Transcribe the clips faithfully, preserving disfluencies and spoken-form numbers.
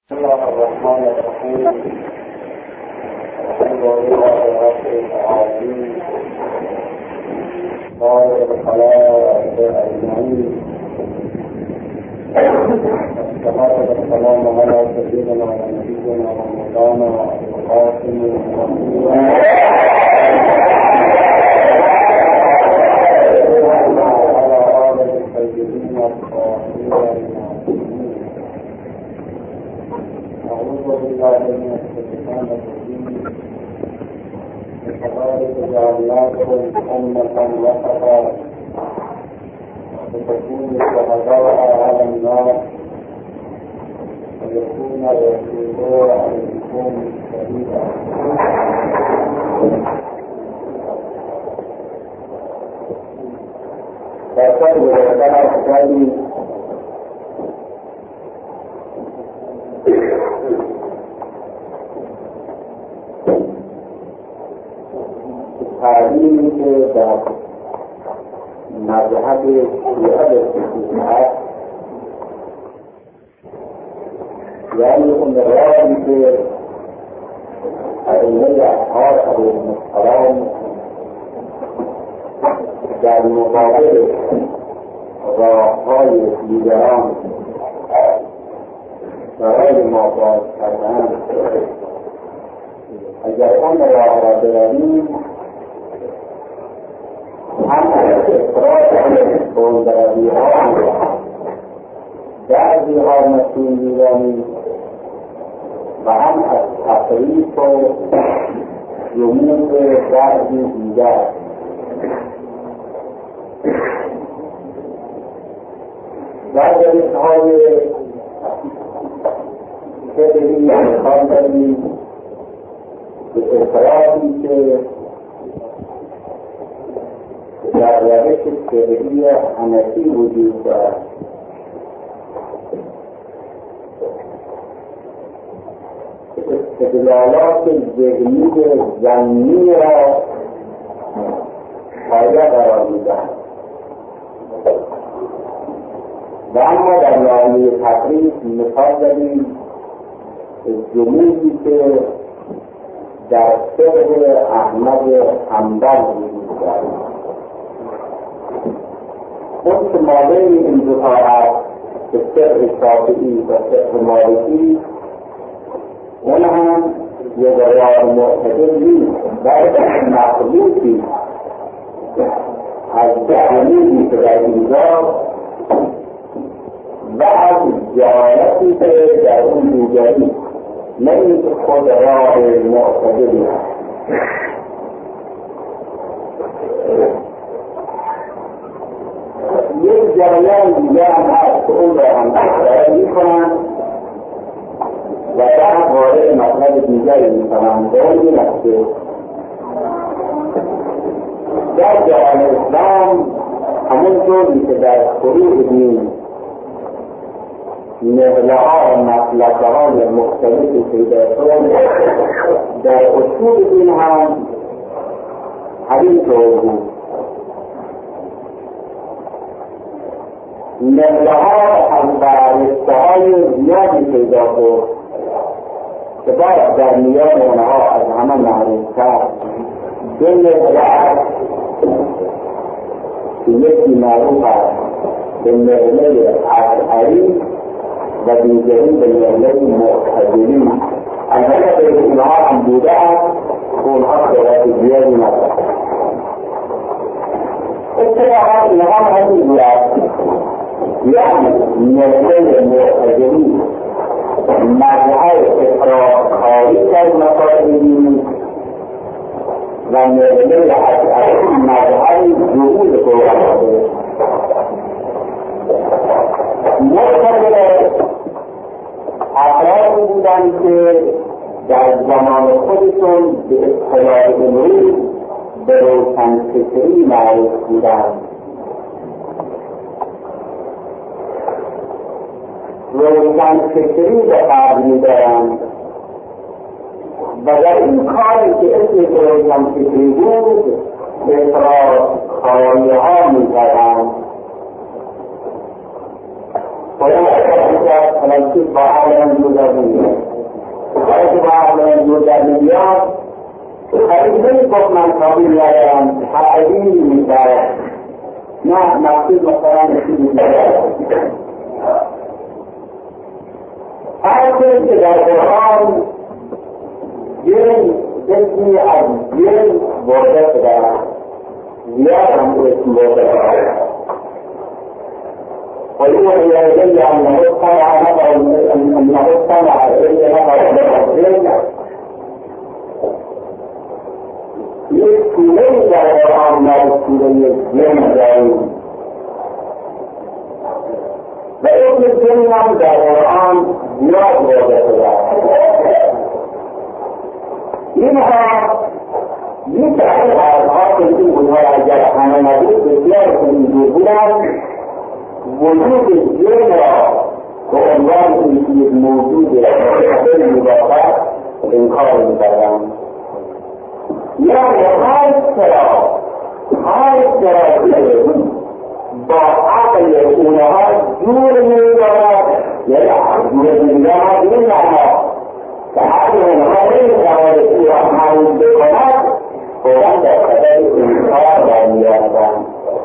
بسم الله الرحمن الرحيم. الحمد لله رب العالمين خالق الخلائق اجمعين، والصلاه والسلام على سيدنا ونبينا ومولانا القاسم وعلى اله الطيبين الطاهرين. أعوذ بالله من الشيطان الرجيم. وكذلك جعلناكم أمة وسطا لتكونوا شهداء على الناس ويكون الرسول عليكم شهيدا. فكتب رسالة تعلیمی که در مذهب شیعه بسیاری هست، یعنی اون راهی که ائمه اطهار علیهم السلام در مقابل راههای دیگران برای ما باز کردند، اگر آن راه را برویم هم از افراد بلندروی ها بعضی ها مسئول می‌دانیم و هم از تفریق و جمود بعضی دیگر. در جریدهای فقهی امکان داریم به افرادی که در روش فقهی حنفی وجود دارد استدلالات ذهنی ظنی را پایه قرار میدهند و اما در ناحیه تفریق مثال داریم جمودی که در فقه احمد حنبل وجود دارد. اون که مادر این دو تا هست که فقه شافعی و فقه مالکی، اون هم یک راه معتدل نیست، بلکه مخلوطی از جهلیزی که در اینجا و از جهالتی که در اون دیگری، نه این که خود راه معتدلی هست. یک جریان دیگر هم هست که اون را هم تکرار میکنند و بعد وارد مطلب دیگری میکنند. به اون این است که در جهان اسلام همون طوری که در فروع دین نهله ها و مسلکه های مختلفی پیدا شد، در اصول دین هم همین طور بود. نهله ها و بررسته های زیادی پیدا شد که باید در میان اونها از همه معروفتر دو نهله هست که یکی معروف هست به نهله اشعری و دیگری به نهله معتزلی. البته به اینها هم بوده است که اونها صورت زیادی ندارد. اتفاقا اینها همین بود یعنی نهله معتزلی مذهب افراط‌کاری در مسائل دینی و نهله اشعری مذهب جهود قرآن. معتزله افرادی بودند که در زمان خودشون به اصطلاح امروز به روشنفکری معروف بودند. روشنفکری به قدر می‌دارند و در این کاری که اسم روشنفکری بود به افراط‌کاری‌ها می‌زدند. باید فرانسیس با عقلم دور در نمیاد. کاری که با عقلم دور در نمیاد خیلی نمیگفت من کابل ندارم، حقیقی میبرد. نه مقصود مثلا چیزی ندارم. هر چیز که در قرآن جن جنسی از جن برده شده زیاد هم اسم برده شده. ويوحي إلي أنه اطلع نفر أنه اطلع إلي نفر من ليس القرآن ما يسكنني الجن دائم فإن الجن عند القرآن زياد برده شده. إنها يتعلم على الخاص الإنسان ويجعل أن نبيت بسيارة من بلاد وجود الجن وعنوان الموجود في المضافات الإنكار المبرم. يعني هاي السرعة هاي السرعة بعقل يكونها دور من الجواب يلعب دور من الجواب يلعب فحاجة هذه الجواب الرحمن البقرات وعند كذلك الإنكار والميادان.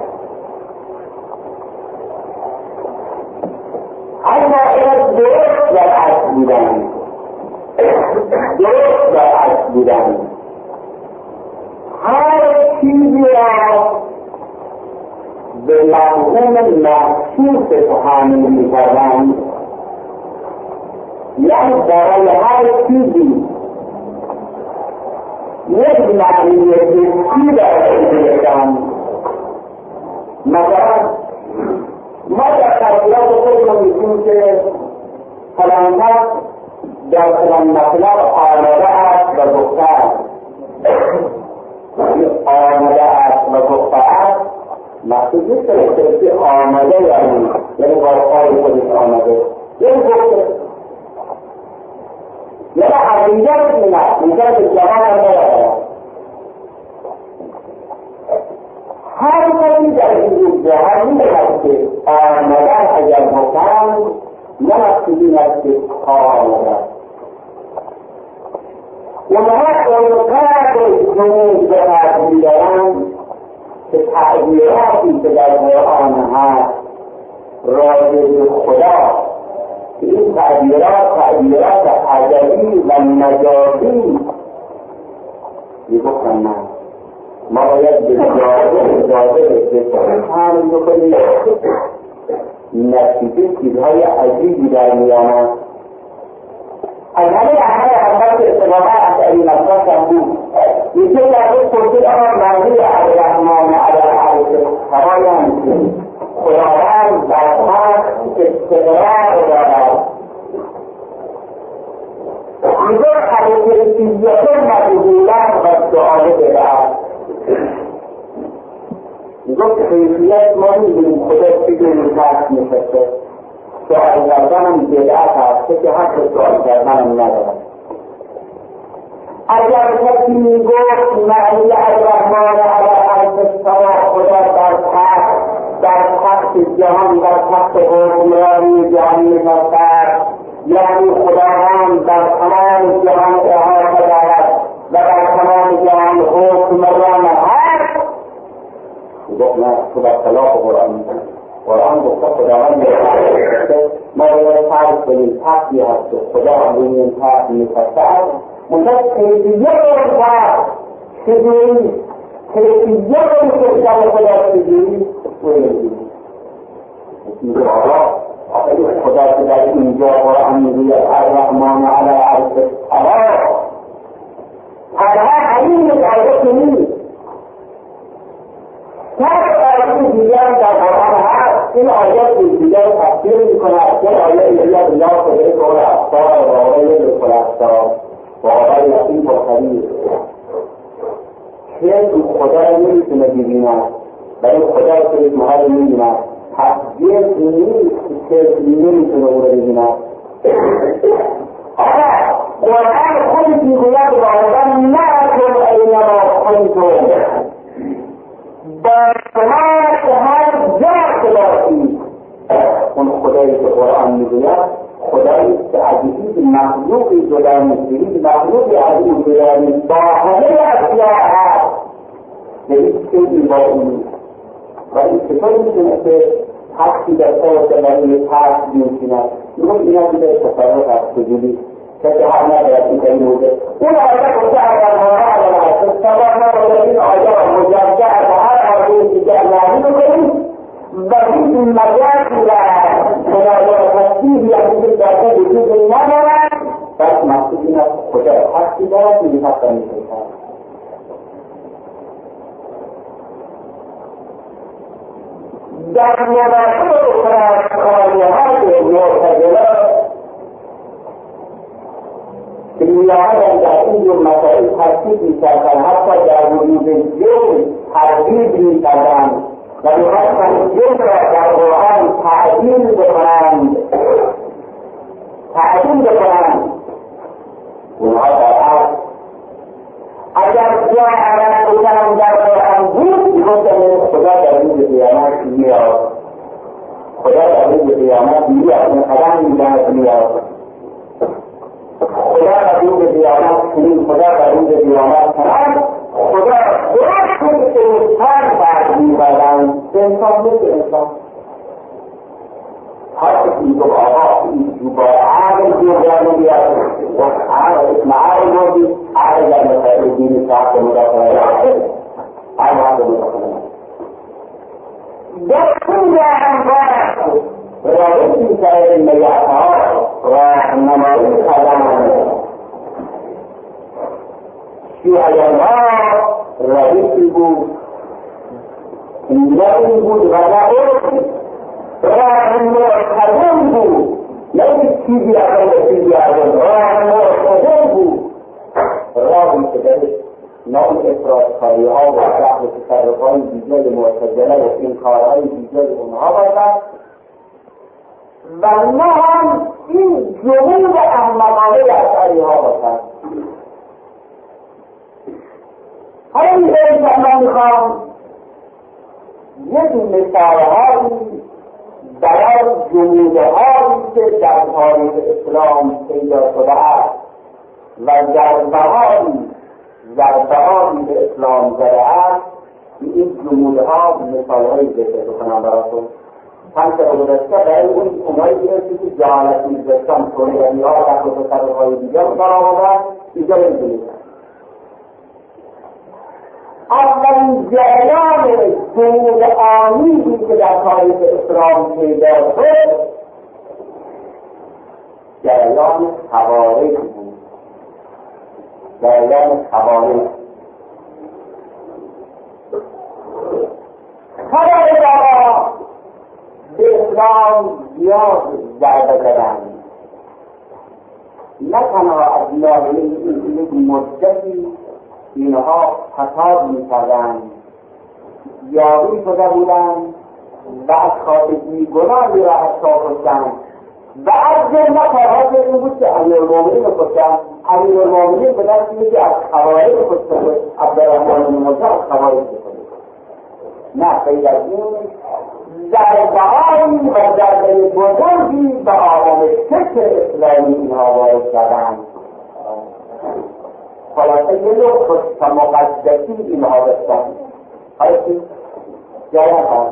اما این درست در عکس بودن درست در عکس بودن هر چیزی را به مفهوم مخصوص تحمیل می‌کردند. یعنی برای هر چیزی یک معنی حسی برای می‌داشتند. مثلا ما در تفصیلات خودمون میگیم که فلان کس در فلان مطلب آماده است و گفته است. آماده است و گفته است مقصود نیست که آماده یعنی یعنی با پای خودش آماده یعنی گفته یعنی حقیقت می‌نه می‌گه که جوان هم ندارد. هر کسی در این جهان می‌دهد که آمدن اگر بکنند نه مقصودی است که آمدن اونها اونقدر جنود به تعبیر دارند که تعبیراتی که در قرآن هست راجع به خدا که این تعبیرات تعبیرات ادبی و مجازی میگفتن نه ما باید به جاده جاده بسیار هم بکنیم نتیجه چیزهای عجیبی در میامد. از همه احمد احمد که اتفاقا از این مطلب هم بود یکی در روز پرسید اما مرضی الرحمن علی العرش هوای هم خداوند در تخت استقرار دارد. میگه خلیفیت مجبولن و سؤال بدهد. میگفت خیفیت ما میدونیم خدا چیزی میترس میفته سؤال کردن هم بدعت هست که حق سؤال کردن هم ندارد. اگر کسی میگفت معنی الرحمن علی العرش استوی خدا در تخت در تخت جهان در تخت حکمرانی جهان نشسته یعنی خداوند در تمام جهان احاطه دارد و در تمام جهان حکمران هست. گفت نه خدا خلاف قرآن میکنه. قرآن گفته خداوند ما باید فرض کنیم تختی هست که خدا روی این تخت نشسته است. منتها کیفیت اون تخت چجوری کیفیت اون کشتن خدا چجوری میگه آقا خدا که در اینجا قرآن میگوید الرحمن علی العرش استوی تنها همین آیه نیست هر آیه دیگر در قرآن هست. این آیه دیگر تفسیر میکند که آیه دیگر الله خدای کل افکار و آقای کل افکار و آقای لطیف و خبیر که خدا را نمیتونه ببیند برای خدا را که محل میبیند جنس نیست که نمیتونه او را ببیند. آقا قرآن خودش میگوید واقعا نکن اینما کنتم با شما که هر جا که باشید. اون خدایی که قرآن میگوید خدایی که از هیچ مخلوقی جدا نیست، هیچ مخلوقی از این جدا نیست، با همه اشیاء هست، به هیچ چیزی با اون نیست. ولی چطور میتونه که حقی داشته باشه برای حق می‌کند؟ اون اینا دیگه تصرف از وجودی کسی حق ندارد این کاری بوده. اون آیه گفته اگر ماها علیه سبب نداره این آیه را مجزه از هر آیه دیگر معنی بکنیم و این مجازی و خدایا تصدیحی از این داده وجود ندارد، پس مقصود این است خدا حقی دارد این حق می‌کند. در مناسبت فرانسکاری‌های معتزله که می‌آمدند در این جور مسائل ترتیب می‌کردند، حتی در وجود جن تردید می‌کردند و می‌خواستند جن را در قرآن تعدیل بکنند تعدیل بکنند اونها در اصل اگر جا عمل بکنم در قرآن بود می‌گفتند خدا در روز قیامت میاد، خدا در روز قیامت میاد، قدم می‌زند میاد، خدا در روز قیامت کنیم، خدا در روز قیامت کنم، خدا درست کنید که انسان فرد می‌بردند به انسان مثل انسان هر کسی میگفت آقا با عقل جوگرده بیاد و عقل اسم عقل بودی عقل در مسائل دینی صحب مداخله عقل عقل مداخله در کل انواع رابطی سایر میعتها راهنمایی کردند شیعیانها رابطی بود ایمانی بود و نبود راه مرتضی بود، نه چیزی از آن چیزی از آن راه مرتضی بود، راهی که در نام افراطکاری ها و رحل تصرف های دیگر معتزله و این کارهای دیگر اونها باشد و نه هم این جمود احمقانه اشعری ها باشد. حالا این که من میخوام یک مثالهایی برای جمودهایی که در تاریخ اسلام پیدا شده است و ضربه‌هایی ضربه‌هایی به اسلام زده است، این جمودها مثالهایی ذکر بکنم براتون. هم که گذشته برای اون اونایی که که جهالت می‌ذاشتن سوریانی‌ها و تصرف‌های دیگر برآمدن اینجا ببینید. اولین جریان جمود آمیزی که در تاریخ اسلام پیدا شد جریان خوارج بود. جریان خوارج خوارج را به اسلام زیاد ضربه زدند، نه تنها از ناحیه یک مدتی اینها فساد می‌کردند، یاغی شده بودند و از خاطری گناهی را حتی کشتند و از جمله کارهای این بود که امیرالمومنین رو کشتند. امیرالمومنین به دست یکی از خوارج کشته بود، عبدالرحمن بن ملجم از خوارج کشته بود. نه غیر از این ضربه‌هایی و ضربه بزرگی به آقام فکر اسلامی اینها وارد کردند. خلاصه یه نوع که مقدسی اینها داشتن. حالا که جریان هست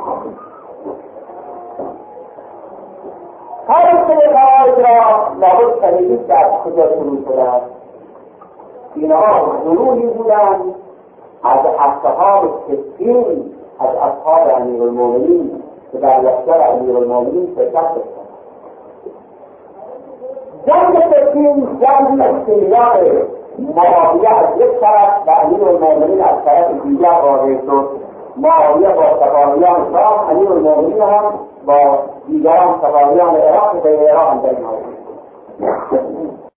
تاریخ خوارج را لابد شنیدید که از کجا شروع شده است. اینها گروهی بودند از اصحاب سفین، از اصحاب امیرالمومنین که در لشکر امیرالمومنین شرکت داشتند. جنگ سفین جنگی استیلاء معاویه از یک طرف و امیرالمومنین از طرف دیگر واقع شد. معاویه با صفاویان شام، امیرالمومنین هم با دیگران صفاویان عراق و غیر عراق هم در این حال.